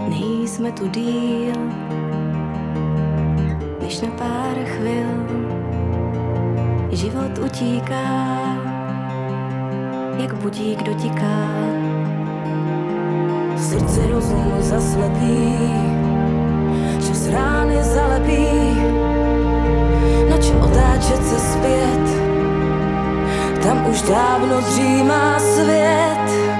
nejsme tu díl, než na pár chvil život utíká, jak budík dotiká. Srdce rozum zaslepí, čas rány zalepí, nač otáčet se zpět, tam už dávno dřímá svět.